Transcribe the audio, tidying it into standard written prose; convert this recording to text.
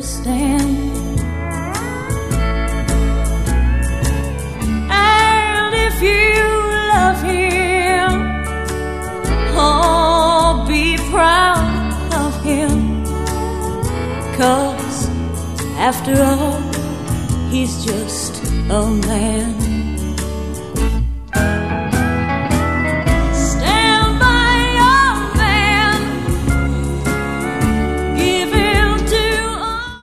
understand. And if you love him, oh, be proud of him, 'cause after all, he's just a man.